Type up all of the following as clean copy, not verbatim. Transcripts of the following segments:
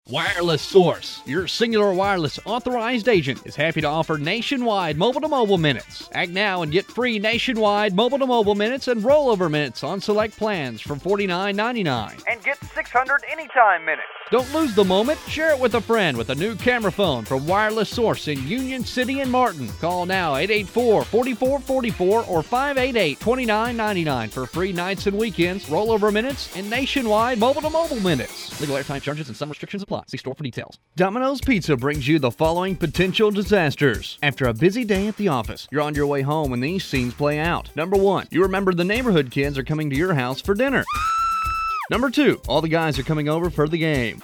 Wireless Source, your Cingular Wireless authorized agent, is happy to offer nationwide mobile-to-mobile minutes. Act now and get free nationwide mobile-to-mobile minutes and rollover minutes on select plans for $49.99. And get 600 anytime minutes. Don't lose the moment. Share it with a friend with a new camera phone from Wireless Source in Union City and Martin. Call now 884-4444 or 588-2999 for free nights and weekends, rollover minutes, and nationwide mobile-to-mobile minutes. Legal airtime charges and some restrictions apply. See store for details. Domino's Pizza brings you the following potential disasters. After a busy day at the office, you're on your way home when these scenes play out. Number 1, you remember the neighborhood kids are coming to your house for dinner. Number 2, all the guys are coming over for the game.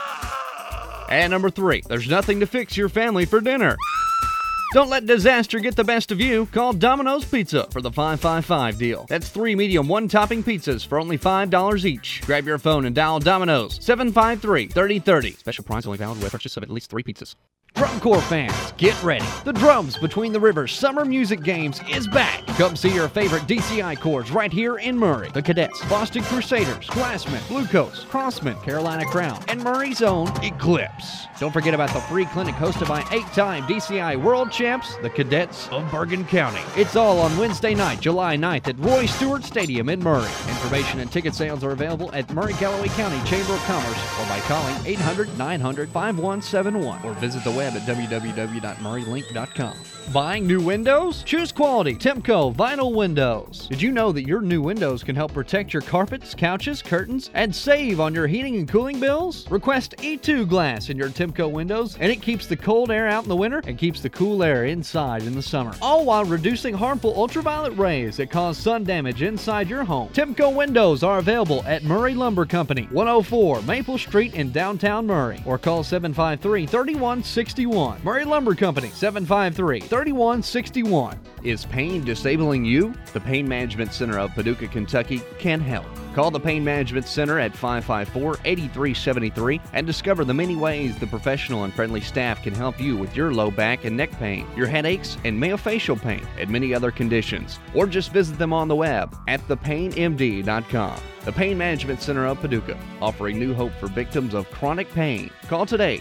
And number 3, there's nothing to fix your family for dinner. Don't let disaster get the best of you. Call Domino's Pizza for the 555 deal. That's 3 medium one-topping pizzas for only $5 each. Grab your phone and dial Domino's 753-3030. Special price only valid with purchase of at least 3 pizzas. Drum Corps fans, get ready. The Drums Between the Rivers Summer Music Games is back. Come see your favorite DCI corps right here in Murray. The Cadets, Boston Crusaders, Glassmen, Blue Coats, Crossmen, Carolina Crown, and Murray's own Eclipse. Don't forget about the free clinic hosted by 8-time DCI World Champs, the Cadets of Bergen County. It's all on Wednesday night, July 9th at Roy Stewart Stadium in Murray. Information and ticket sales are available at Murray-Callaway County Chamber of Commerce or by calling 800-900-5171 or visit the web at www.murraylink.com. Buying new windows? Choose quality Timco vinyl windows. Did you know that your new windows can help protect your carpets, couches, curtains, and save on your heating and cooling bills? Request E2 glass in your Timco windows, and it keeps the cold air out in the winter and keeps the cool air inside in the summer, all while reducing harmful ultraviolet rays that cause sun damage inside your home. Timco windows are available at Murray Lumber Company, 104 Maple Street in downtown Murray, or call 753-3161. Murray Lumber Company, 753-3161. Is pain disabling you? The Pain Management Center of Paducah, Kentucky can help. Call the Pain Management Center at 554-8373 and discover the many ways the professional and friendly staff can help you with your low back and neck pain, your headaches and myofacial pain, and many other conditions. Or just visit them on the web at thepainmd.com. The Pain Management Center of Paducah, offering new hope for victims of chronic pain. Call today,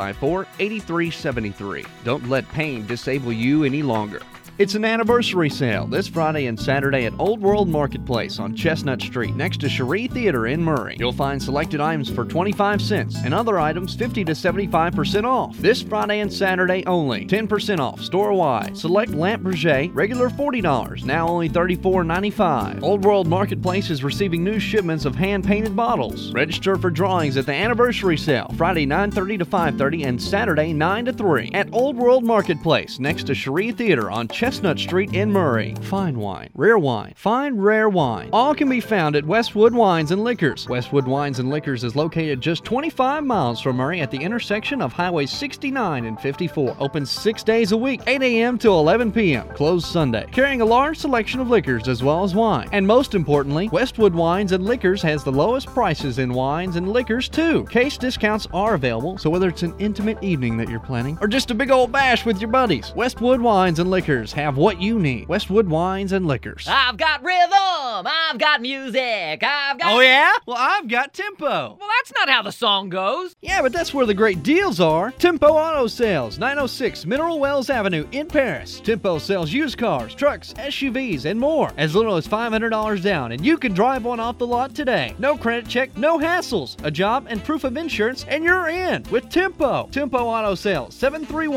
554-8373. Don't let pain disable you any longer. It's an anniversary sale this Friday and Saturday at Old World Marketplace on Chestnut Street next to Cherie Theater in Murray. You'll find selected items for 25 cents and other items 50 to 75% off. This Friday and Saturday only. 10% off store-wide. Select Lamp Berger, regular $40, now only $34.95. Old World Marketplace is receiving new shipments of hand-painted bottles. Register for drawings at the anniversary sale Friday 9:30 to 5:30 and Saturday 9 to 3 at Old World Marketplace next to Cherie Theater on Chestnut Street in Murray. Fine wine, rare wine, fine rare wine. All can be found at Westwood Wines and Liquors. Westwood Wines and Liquors is located just 25 miles from Murray at the intersection of Highway 69 and 54. Open 6 days a week, 8 a.m. to 11 p.m. Closed Sunday. Carrying a large selection of liquors as well as wine. And most importantly, Westwood Wines and Liquors has the lowest prices in wines and liquors too. Case discounts are available, so whether it's an intimate evening that you're planning or just a big old bash with your buddies, Westwood Wines and Liquors have what you need. Westwood Wines and Liquors. I've got rhythm, I've got music, I've got... Oh yeah? Well, I've got Tempo. Well, that's not how the song goes. Yeah, but that's where the great deals are. Tempo Auto Sales, 906 Mineral Wells Avenue in Paris. Tempo sells used cars, trucks, SUVs, and more. As little as $500 down, and you can drive one off the lot today. No credit check, no hassles. A job and proof of insurance, and you're in with Tempo. Tempo Auto Sales,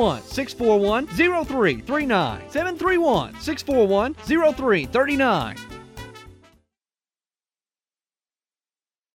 731-641-0339. 731-641-0339.